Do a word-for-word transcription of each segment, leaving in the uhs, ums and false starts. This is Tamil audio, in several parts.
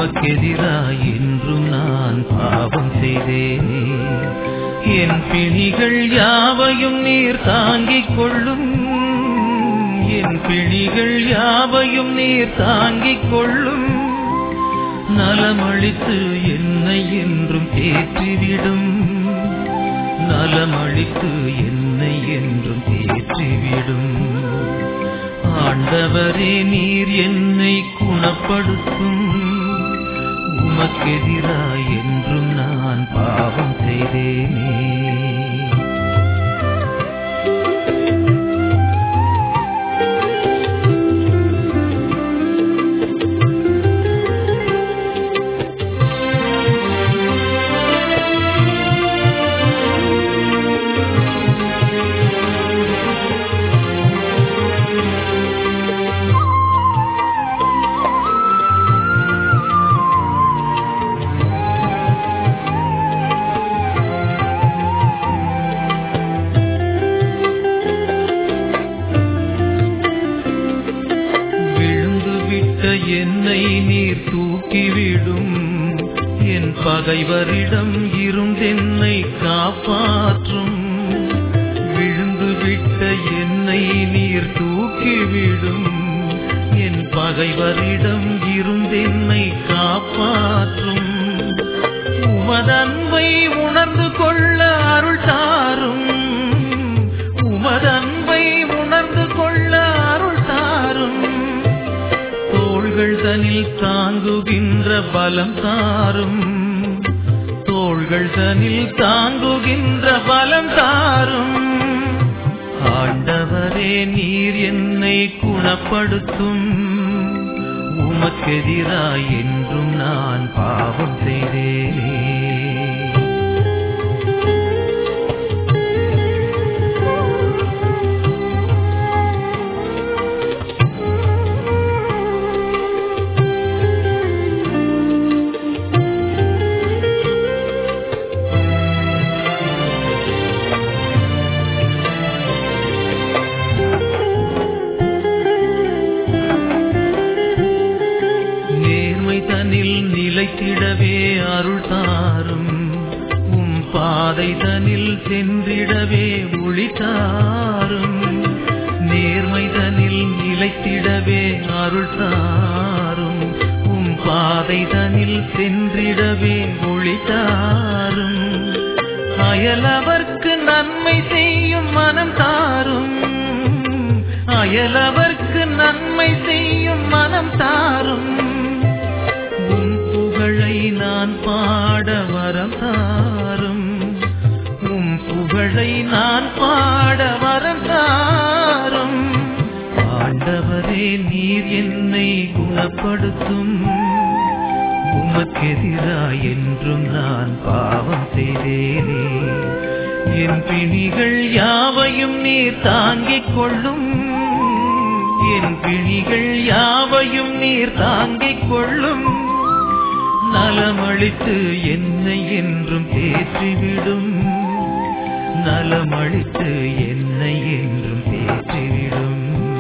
உமக்கெதிராய் என்றும் நான் பாவம் செய்தேனே. என் பிணிகள் யாவையும் நீர் தாங்கிக் கொள்ளும், என் பிணிகள் யாவையும் நீர் தாங்கிக் கொள்ளும். நலமளித்து என்னை என்றும் தேற்றிவிடும், நலமளித்து என்னை என்றும் தேற்றிவிடும். ஆண்டவரே நீர் என்னை குணப்படுத்தும், உமக்கெதிராய் என்றும் நான் பாவம் செய்தேனே. என்னை நீர் தூக்கிவிடும், என் பகைவரிடம் இருந்தென்னை காப்பாற்றும். விழுந்துவிட்ட என்னை நீர் தூக்கிவிடும், என் பகைவரிடம் இருந்தென்னை காப்பாற்றும். உமதன்பை உணர்ந்து கொள்ள அருள் தாரும், உமதன்பை உணர்ந்து கொள்ள அருள் தாரும். தோள்கள் தனில் தாங்குகின்ற பலம் தாரும், தோள்கள் தனில் தாங்குகின்ற பலம் தாரும். ஆண்டவரே நீர் என்னை குணப்படுத்தும், உமக்கெதிராய் என்றும் நான் பாவம் செய்தேனே. நிலைத்திடவே அருள் தாரும், உம் பாதை தனில் சென்றிடவே ஒளி தாரும். நேர்மை தனில் நிலைத்திடவே அருள் தாரும், உம் பாதை தனில் சென்றிடவே ஒளி தாரும். அயலவர்க்கு நன்மை செய்யும் மனம் தாரும், அயலவர்க்கு நன்மை செய்யும் மனம் தாரும். புகழை நான் பாட வரம் தாரும், உம் புகழை நான் பாட வரம் தாரும். ஆண்டவரே நீர் என்னை குணப்படுத்தும், உமக்கெதிராய் என்றும் நான் பாவம் செய்தேனே. என் பிணிகள் யாவையும் நீர் தாங்கிக் கொள்ளும், என் பிணிகள் யாவையும் நீர் தாங்கிக் கொள்ளும். நலமளித்து என்னை என்றும் தேற்றிவிடும், நலமளித்து என்னை என்றும் தேற்றிவிடும்.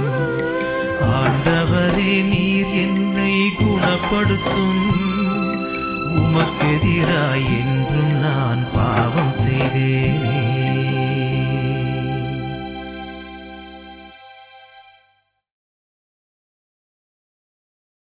ஆண்டவரே நீர் என்னை குணப்படுத்தும், உமக்கெதிராய்